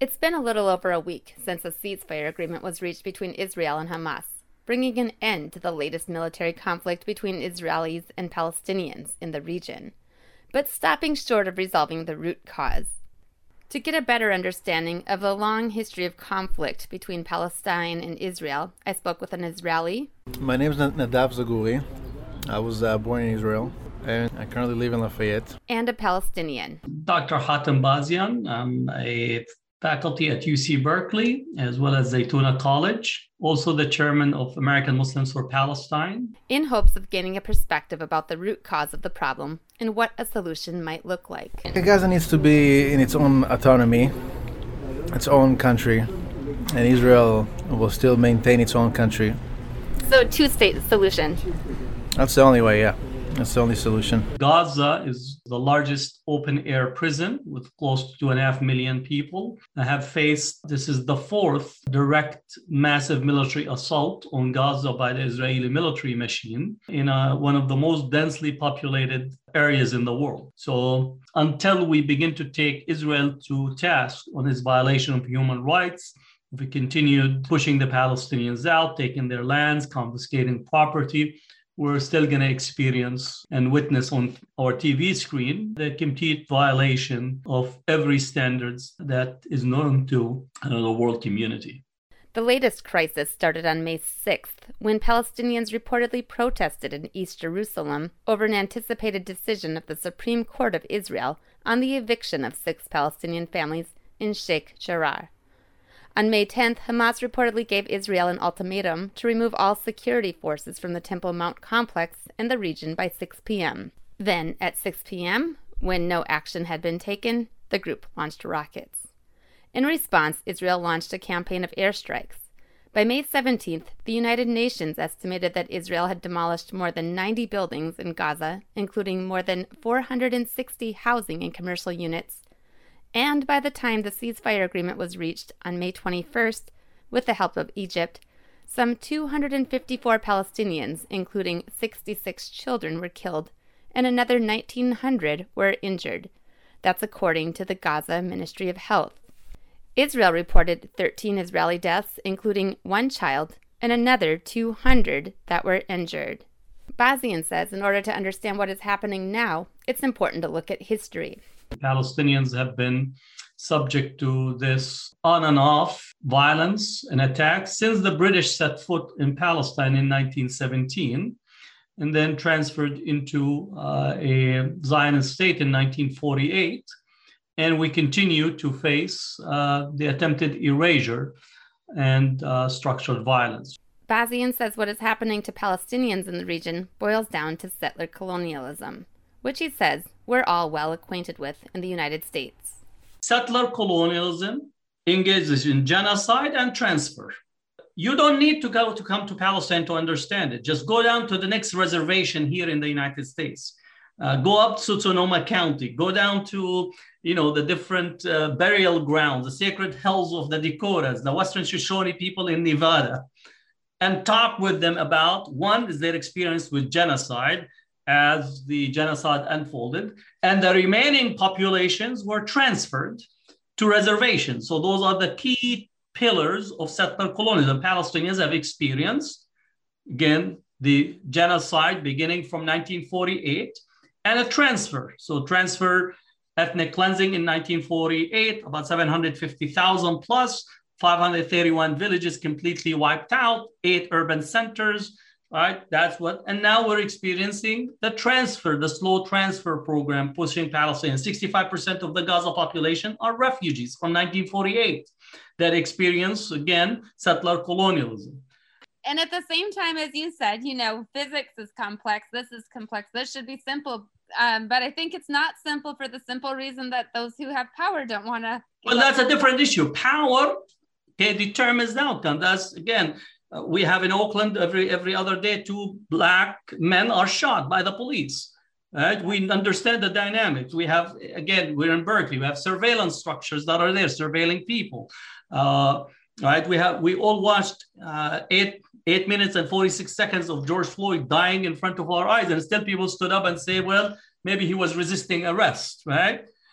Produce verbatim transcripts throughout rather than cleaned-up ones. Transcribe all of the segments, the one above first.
It's been a little over a week since a ceasefire agreement was reached between Israel and Hamas, bringing an end to the latest military conflict between Israelis and Palestinians in the region, but stopping short of resolving the root cause. To get a better understanding of the long history of conflict between Palestine and Israel, I spoke with an Israeli. My name is Nadav Zaguri. I was uh, born in Israel, and I currently live in Lafayette. And a Palestinian. Doctor Hatem Bazian. I'm a faculty at U C Berkeley, as well as Zaytuna College, also the chairman of American Muslims for Palestine. In hopes of gaining a perspective about the root cause of the problem and what a solution might look like. Gaza needs to be in its own autonomy, its own country, and Israel will still maintain its own country. So two-state solution. That's the only way, yeah. That's the only solution. Gaza is the largest open-air prison with close to two and a half million people. I have faced, this is the fourth direct massive military assault on Gaza by the Israeli military machine in a, one of the most densely populated areas in the world. So until we begin to take Israel to task on its violation of human rights, if we continued pushing the Palestinians out, taking their lands, confiscating property, we're still going to experience and witness on our T V screen the complete violation of every standards that is known to uh, the world community. The latest crisis started on May sixth, when Palestinians reportedly protested in East Jerusalem over an anticipated decision of the Supreme Court of Israel on the eviction of six Palestinian families in Sheikh Jarrah. On May tenth, Hamas reportedly gave Israel an ultimatum to remove all security forces from the Temple Mount complex in the region by six p.m. Then, at six p.m., when no action had been taken, the group launched rockets. In response, Israel launched a campaign of airstrikes. By May seventeenth, the United Nations estimated that Israel had demolished more than ninety buildings in Gaza, including more than four hundred sixty housing and commercial units. And by the time the ceasefire agreement was reached on May twenty-first, with the help of Egypt, some two hundred fifty-four Palestinians, including sixty-six children, were killed, and another nineteen hundred were injured. That's according to the Gaza Ministry of Health. Israel reported thirteen Israeli deaths, including one child, and another two hundred that were injured. Bazian says in order to understand what is happening now, it's important to look at history. Palestinians have been subject to this on and off violence and attacks since the British set foot in Palestine in nineteen seventeen and then transferred into uh, a Zionist state in nineteen forty-eight. And we continue to face uh, the attempted erasure and uh, structural violence. Bazian says what is happening to Palestinians in the region boils down to settler colonialism, which he says we're all well acquainted with in the United States. Settler colonialism engages in genocide and transfer. You don't need to go to come to Palestine to understand it. Just go down to the next reservation here in the United States. Uh, go up to Sonoma County. Go down to, you know, the different uh, burial grounds, the sacred hills of the Dakotas, the Western Shoshone people in Nevada, and talk with them about, one, is their experience with genocide, as the genocide unfolded, and the remaining populations were transferred to reservations. So those are the key pillars of settler colonialism. Palestinians have experienced, again, the genocide beginning from nineteen forty-eight and a transfer. So transfer, ethnic cleansing in nineteen forty-eight, about seven hundred fifty thousand plus, five hundred thirty-one villages completely wiped out, eight urban centers, right? That's what, and now we're experiencing the transfer, the slow transfer program pushing Palestinians. sixty-five percent of the Gaza population are refugees from nineteen forty-eight that experience, again, settler colonialism. And at the same time, as you said, you know, physics is complex. This is complex. This should be simple. Um, but I think it's not simple for the simple reason that those who have power don't want to. Well, that's a different issue. Power, okay, determines the outcome. That's, again, Uh, we have in Oakland every every other day, two black men are shot by the police. Right? We understand the dynamics. We have, again, we're in Berkeley. We have surveillance structures that are there, surveilling people. Uh, right? We have we all watched uh, eight eight minutes and forty-six seconds of George Floyd dying in front of our eyes, and still people stood up and say, "Well, maybe he was resisting arrest." Right?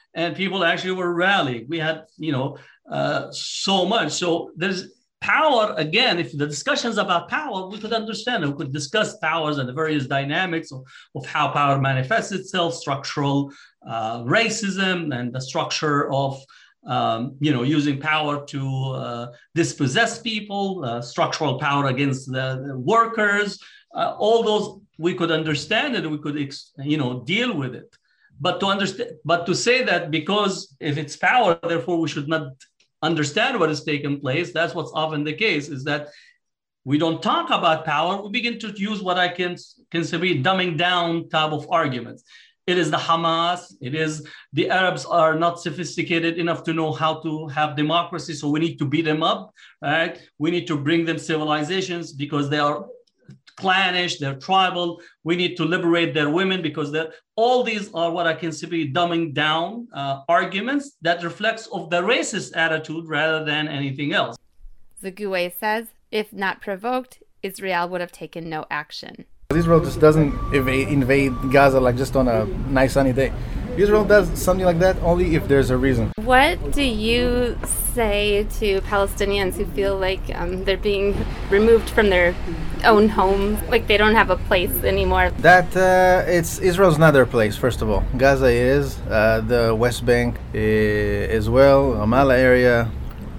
and people actually were rallying. We had, you know, uh, so much. So there's power, again, if the discussions about power, we could understand it. We could discuss powers and the various dynamics of, of how power manifests itself, structural uh, racism and the structure of, um, you know, using power to uh, dispossess people, uh, structural power against the, the workers, uh, all those we could understand it, we could, you know, deal with it. But to understand, but to say that because if it's power, therefore we should not understand what is taking place, that's what's often the case, is that we don't talk about power. We begin to use what I can consider dumbing down type of arguments. It is the Hamas. It is the Arabs are not sophisticated enough to know how to have democracy, so we need to beat them up, right? We need to bring them civilizations because they are clannish, they're tribal. We need to liberate their women because they're, all these are what I consider dumbing down uh, arguments that reflects of the racist attitude rather than anything else. Zeghoué says, if not provoked, Israel would have taken no action. Israel just doesn't invade, invade Gaza like just on a nice sunny day. Israel does something like that only if there's a reason. What do you say to Palestinians who feel like um, they're being removed from their own homes, like they don't have a place anymore? That uh, it's Israel's not their place, first of all. Gaza is, uh, the West Bank is, as well, Ramallah area,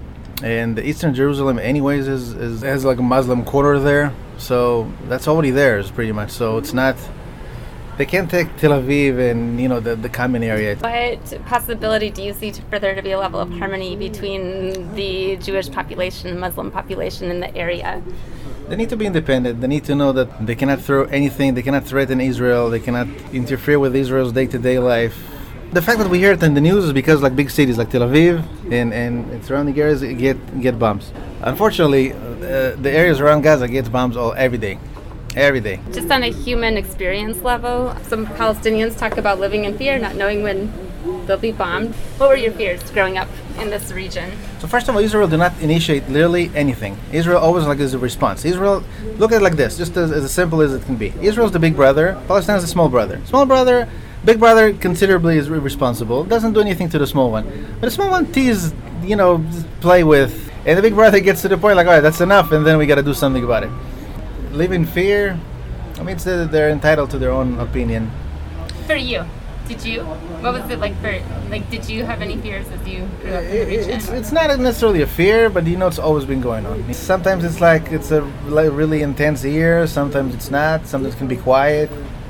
and the Eastern Jerusalem anyways is, is has like a Muslim quarter there, so that's already theirs pretty much. So it's not, they can't take Tel Aviv and, you know, the, the common area. What possibility do you see to, for there to be a level of harmony between the Jewish population and Muslim population in the area? They need to be independent. They need to know that they cannot throw anything, they cannot threaten Israel, they cannot interfere with Israel's day-to-day life. The fact that we hear it in the news is because like big cities like Tel Aviv and, and surrounding areas get get bombs. Unfortunately, uh, the areas around Gaza get bombs all every day. Every day. Just on a human experience level, some Palestinians talk about living in fear, not knowing when they'll be bombed. What were your fears growing up in this region? So first of all, Israel did not initiate literally anything. Israel always like is a response. Israel, look at it like this, just as, as simple as it can be. Israel's the big brother, Palestine is the small brother. Small brother, big brother considerably is responsible, doesn't do anything to the small one. But the small one tease, you know, play with, and the big brother gets to the point like, all right, that's enough, and then we got to do something about it. Live in fear, I mean, it's, uh, they're entitled to their own opinion. For you, did you, what was it like for, like, did you have any fears as you grew up in the region? It's, it's not necessarily a fear, but you know it's always been going on. Sometimes it's like, it's a like, really intense year, sometimes it's not, sometimes it can be quiet.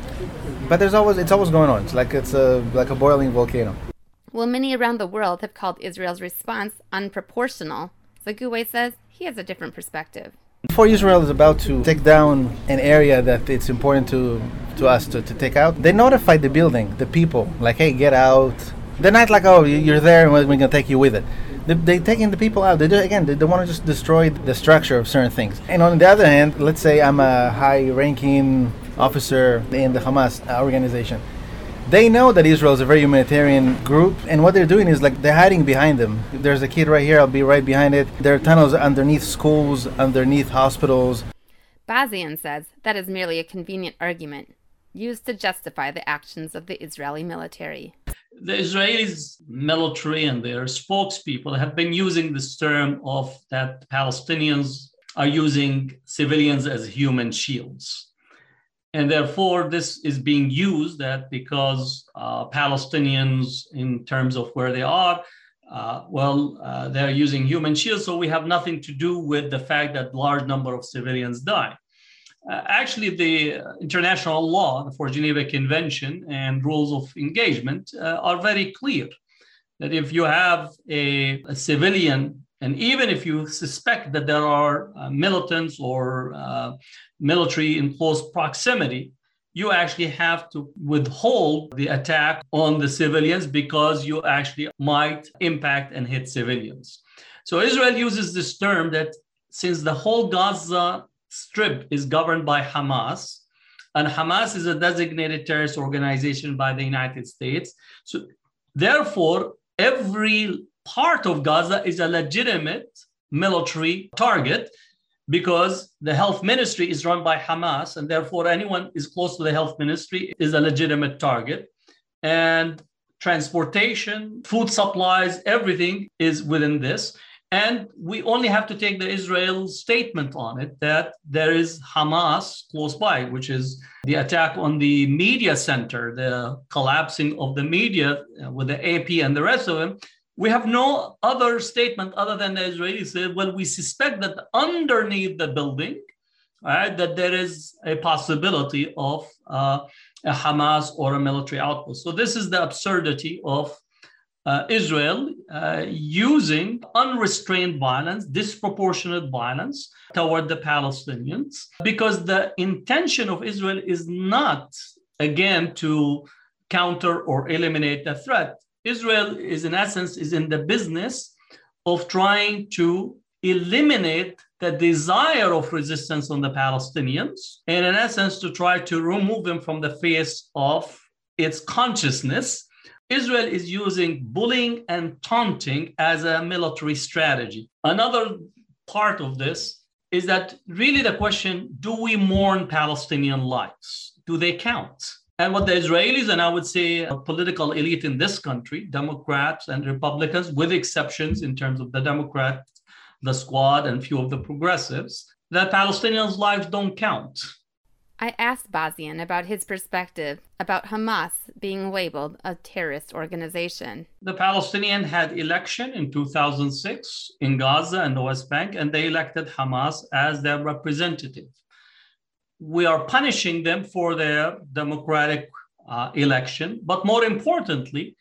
But there's always, it's always going on. It's like it's a like a boiling volcano. Well, many around the world have called Israel's response unproportional. Zeghoué says he has a different perspective. Before Israel is about to take down an area that it's important to, to us to, to take out, they notified the building, the people, like, hey, get out. They're not like, oh, you're there and we're going to take you with it. They, they're taking the people out. They do, again, they, they want to just destroy the structure of certain things. And on the other hand, let's say I'm a high-ranking officer in the Hamas organization. They know that Israel is a very humanitarian group, and what they're doing is like they're hiding behind them. If there's a kid right here, I'll be right behind it. There are tunnels underneath schools, underneath hospitals. Bazian says that is merely a convenient argument used to justify the actions of the Israeli military. The Israelis military and their spokespeople have been using this term of that Palestinians are using civilians as human shields. And therefore, this is being used that because uh, Palestinians, in terms of where they are, uh, well, uh, they're using human shields, so we have nothing to do with the fact that large number of civilians die. Uh, actually, the international law, the Fourth Geneva Convention and rules of engagement uh, are very clear that if you have a, a civilian, and even if you suspect that there are uh, militants or uh, military in close proximity, you actually have to withhold the attack on the civilians because you actually might impact and hit civilians. So Israel uses this term that since the whole Gaza Strip is governed by Hamas, and Hamas is a designated terrorist organization by the United States, so therefore every part of Gaza is a legitimate military target because the health ministry is run by Hamas, and therefore anyone is close to the health ministry is a legitimate target. And transportation, food supplies, everything is within this. And we only have to take the Israel statement on it that there is Hamas close by, which is the attack on the media center, the collapsing of the media with the A P and the rest of them. We have no other statement other than the Israelis said, well, we suspect that underneath the building, right, that there is a possibility of uh, a Hamas or a military outpost. So this is the absurdity of uh, Israel uh, using unrestrained violence, disproportionate violence toward the Palestinians, because the intention of Israel is not, again, to counter or eliminate the threat. Israel is, in essence, is in the business of trying to eliminate the desire of resistance on the Palestinians, and in essence, to try to remove them from the face of its consciousness. Israel is using bullying and taunting as a military strategy. Another part of this is that really the question, do we mourn Palestinian lives? Do they count? And what the Israelis, and I would say a political elite in this country, Democrats and Republicans, with exceptions in terms of the Democrats, the Squad, and few of the progressives, that Palestinians' lives don't count. I asked Bazian about his perspective about Hamas being labeled a terrorist organization. The Palestinians had election in two thousand six in Gaza and the West Bank, and they elected Hamas as their representative. We are punishing them for their democratic uh, election. But more importantly,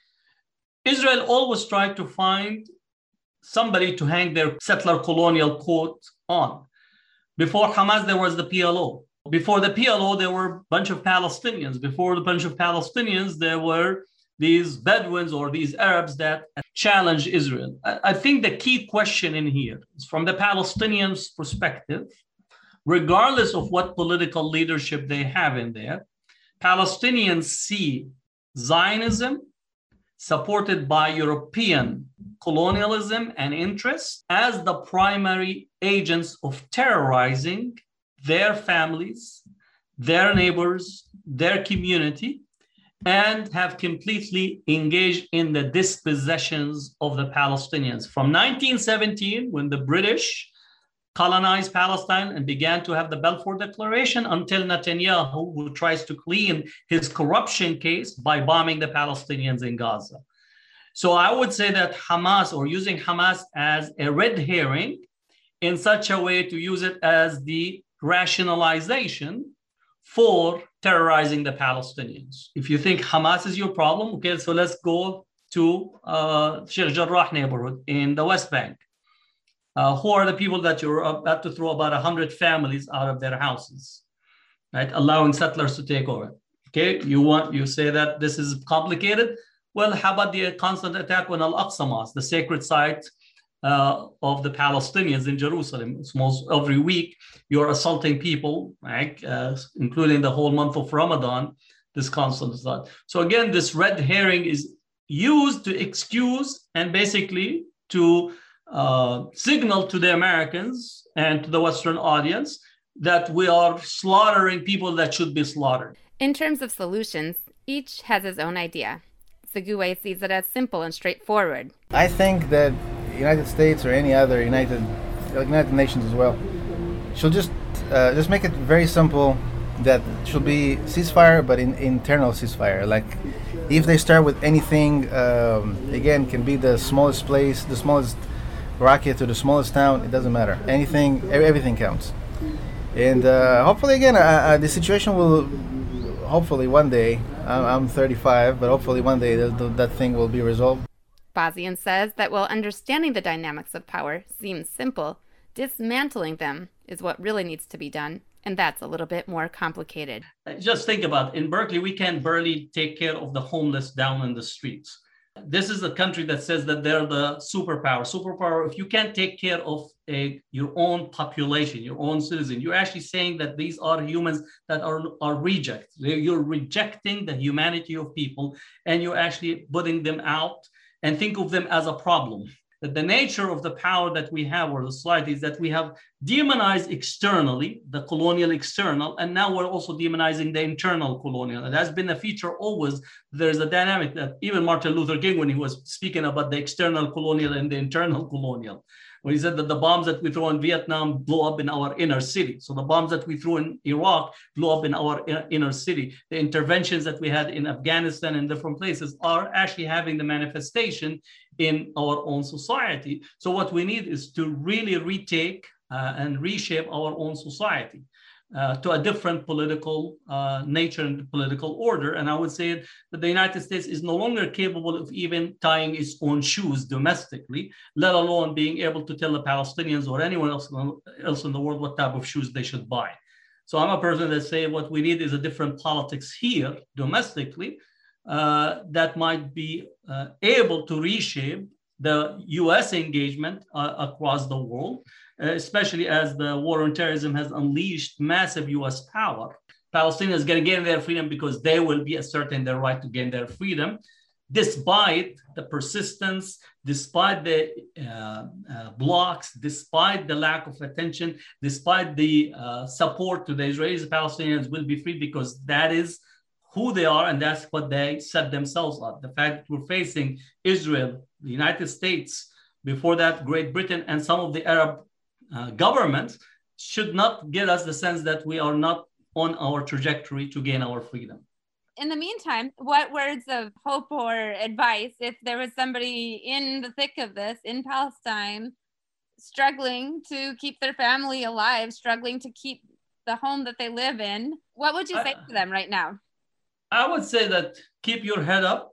Israel always tried to find somebody to hang their settler colonial coat on. Before Hamas, there was the P L O. Before the P L O, there were a bunch of Palestinians. Before the bunch of Palestinians, there were these Bedouins or these Arabs that challenged Israel. I, I think the key question in here is from the Palestinians' perspective, regardless of what political leadership they have in there, Palestinians see Zionism supported by European colonialism and interests as the primary agents of terrorizing their families, their neighbors, their community, and have completely engaged in the dispossessions of the Palestinians. From nineteen seventeen, when the British colonized Palestine and began to have the Balfour Declaration, until Netanyahu, who tries to clean his corruption case by bombing the Palestinians in Gaza. So I would say that Hamas, or using Hamas as a red herring in such a way to use it as the rationalization for terrorizing the Palestinians. If you think Hamas is your problem, okay, so let's go to uh, Sheikh Jarrah neighborhood in the West Bank. Uh, who are the people that you're about to throw about one hundred families out of their houses, right? Allowing settlers to take over. Okay, you want, you say that this is complicated. Well, how about the constant attack on Al-Aqsa Mosque, the sacred site uh, of the Palestinians in Jerusalem? It's most every week you're assaulting people, right? Uh, including the whole month of Ramadan, this constant assault. So again, this red herring is used to excuse and basically to uh, signal to the Americans and to the Western audience that we are slaughtering people that should be slaughtered. In terms of solutions, each has his own idea. Segoué sees it as simple and straightforward. I think that the United States or any other United, United Nations as well, should just uh, just make it very simple. That should be ceasefire, but in internal ceasefire. Like, if they start with anything, um, again, can be the smallest place, the smallest rocket to the smallest town. It doesn't matter. Anything, everything counts. And uh, hopefully, again, uh, uh, the situation will. Hopefully, one day. I'm, I'm thirty-five, but hopefully, one day th- th- that thing will be resolved. Bazian says that while understanding the dynamics of power seems simple, dismantling them is what really needs to be done. And that's a little bit more complicated. Just think about it. In Berkeley, we can barely take care of the homeless down in the streets. This is a country that says that they're the superpower. Superpower, if you can't take care of a, your own population, your own citizen, you're actually saying that these are humans that are, are rejects. You're rejecting the humanity of people, and you're actually putting them out and think of them as a problem. that the nature of the power that we have or the society is that we have demonized externally, the colonial external, and now we're also demonizing the internal colonial. And that's been a feature always. There's a dynamic that even Martin Luther King, when he was speaking about the external colonial and the internal colonial, when he said that the bombs that we throw in Vietnam blow up in our inner city. So the bombs that we threw in Iraq blew up in our inner city. The interventions that we had in Afghanistan and different places are actually having the manifestation in our own society. So what we need is to really retake uh, and reshape our own society uh, to a different political uh, nature and political order. And I would say that the United States is no longer capable of even tying its own shoes domestically, let alone being able to tell the Palestinians or anyone else, else in the world what type of shoes they should buy. So I'm a person that say what we need is a different politics here domestically uh, that might be uh, able to reshape the U S engagement uh, across the world, uh, especially as the war on terrorism has unleashed massive U S power. Palestinians are going to gain their freedom because they will be asserting their right to gain their freedom, despite the persistence, despite the uh, uh, blocks, despite the lack of attention, despite the uh, support to the Israelis. Palestinians will be free because that is who they are, and that's what they set themselves up. The fact that we're facing Israel, the United States, before that Great Britain, and some of the Arab uh, governments should not give us the sense that we are not on our trajectory to gain our freedom. In the meantime, what words of hope or advice, if there was somebody in the thick of this in Palestine, struggling to keep their family alive, struggling to keep the home that they live in, what would you say uh, to them right now? I would say that keep your head up,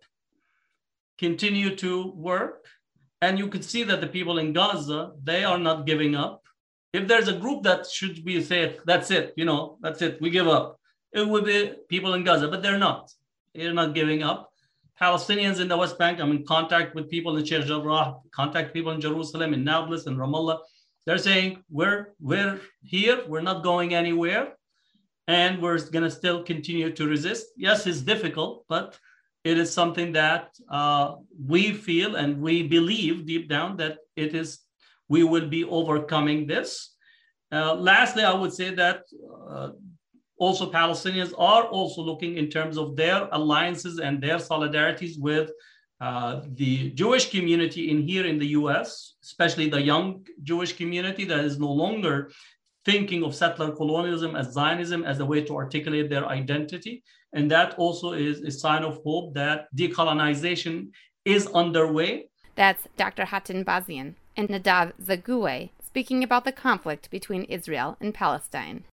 continue to work, and you could see that the people in Gaza, they are not giving up. If there's a group that should be say, that's it, you know, that's it, we give up, it would be people in Gaza, but they're not. They're not giving up. Palestinians in the West Bank, I'm in contact with people in Sheikh Jarrah, contact people in Jerusalem, in Nablus, and Ramallah. They're saying, we're, we're here, we're not going anywhere, and we're going to still continue to resist. Yes, it's difficult, but it is something that uh, we feel and we believe deep down that it is, we will be overcoming this. Uh, lastly, I would say that uh, also Palestinians are also looking in terms of their alliances and their solidarities with uh, the Jewish community in here in the U S, especially the young Jewish community that is no longer thinking of settler colonialism as Zionism as a way to articulate their identity. And that also is a sign of hope that decolonization is underway. That's Doctor Hatem Bazian and Nadav Zaghoué speaking about the conflict between Israel and Palestine.